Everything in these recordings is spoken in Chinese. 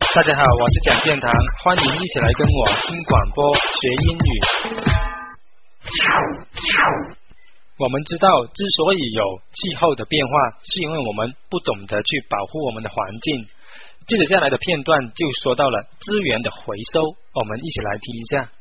大家好，我是蒋建堂，欢迎一起来跟我听广播学英语。我们知道，之所以有气候的变化，是因为我们不懂得去保护我们的环境。接着下来的片段就说到了资源的回收，我们一起来听一下。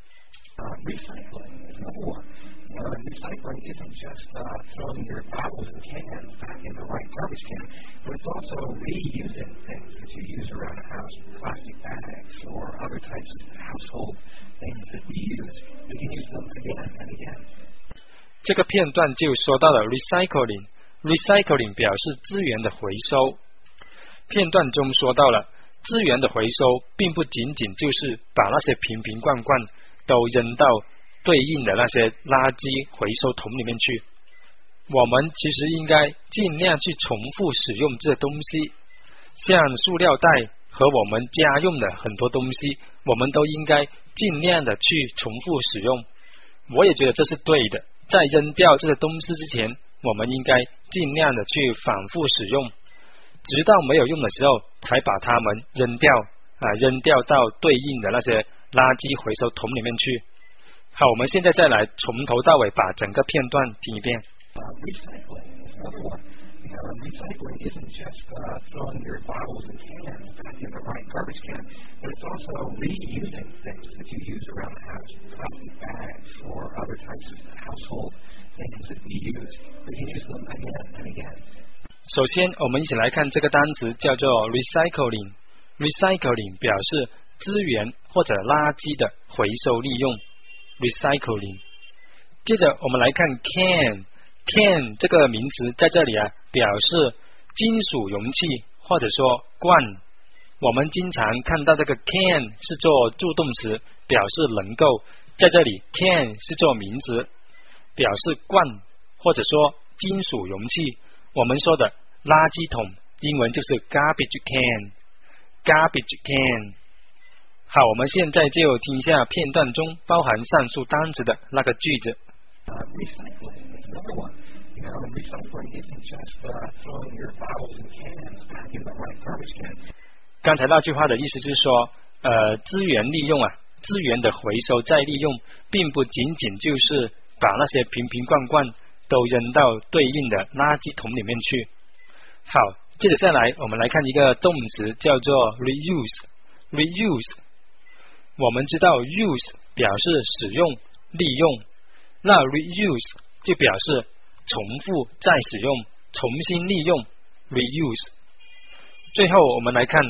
Recycling isn't just throwing your bottles and cans back in the right garbage can, but it's also reusing things that you use around the house, plastic bags or other types of household things that we use. We can use them again and again. 这个片段就说到了 recycling 表示资源的回收。片段中说到了资源的回收，并不仅仅就是把那些瓶瓶罐罐都扔到对应的那些垃圾回收桶里面去，我们其实应该尽量去重复使用这东西，像塑料袋和我们家用的很多东西，我们都应该尽量的去重复使用。我也觉得这是对的，在扔掉这些东西之前，我们应该尽量的去反复使用，直到没有用的时候才把它们扔掉到对应的那些垃圾回收桶里面去。好，我们现在再来从头到尾把整个片段听一遍。 Recycling is another one. Recycling isn't just throwing your bottles and cans back in the right garbage can, but it's also reusing things that you use around the house, plastic bags or other types of household things that we use. We can use them again and again. 首先，我们一起来看这个单词叫做 recycling。recycling 表示资源或者垃圾的回收利用。recycling。接着我们来看 can 这个名词在这里表示金属容器或者说罐。我们经常看到这个 can 是做助动词，表示能够，在这里 can 是做名词，表示罐或者说金属容器。我们说的垃圾桶英文就是 garbage can。好，我们现在就听一下片段中包含上述单词的那个句子。 Recycling is another one. Recycling isn't just throwing your bottles and cans back in the right garbage can. 刚才那句话的意思就是说，资源利用资源的回收再利用，并不仅仅就是把那些瓶瓶罐罐都扔到对应的垃圾桶里面去。好，接着下来我们来看一个动词叫做 reuse。我们知道 use 表示使用利用，那 reuse 就表示重复再使用重新利用 reuse。 最后我们来看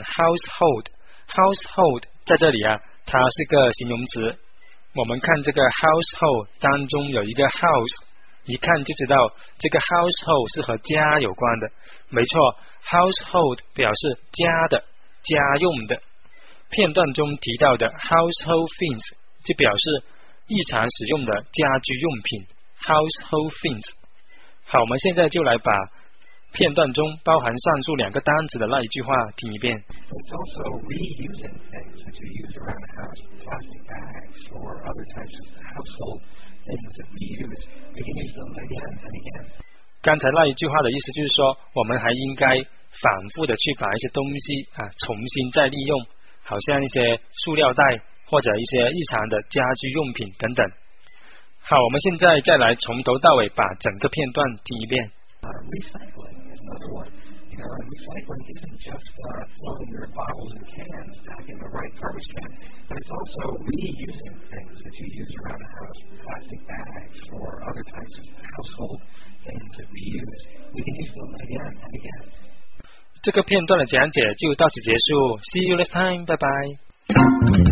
household 在这里它是个形容词。我们看这个 household 当中有一个 house， 一看就知道这个 household 是和家有关的。没错， household 表示家的家用的。片段中提到的 household things 就表示日常使用的家居用品 household things。 好，我们现在就来把片段中包含上述两个单词的那一句话听一遍。 It's also reusing things that you use around the house, plastic bags or other types of household things that we use. We can use them again and again. 刚才那一句话的意思就是说，我们还应该反复的去把一些东西重新再利用，好像一些塑料袋或者一些日常的家居用品等等。好，我们现在再来从头到尾把整个片段听一遍。 Recycling is another one. Recycling isn't just throwing your bottles and cans back in the right garbage can, but it's also reusing things that you use around the house, plastic bags or other types of household things that we use. We can use them again and again. 这个片段的讲解就到此结束。See you next time. 拜拜。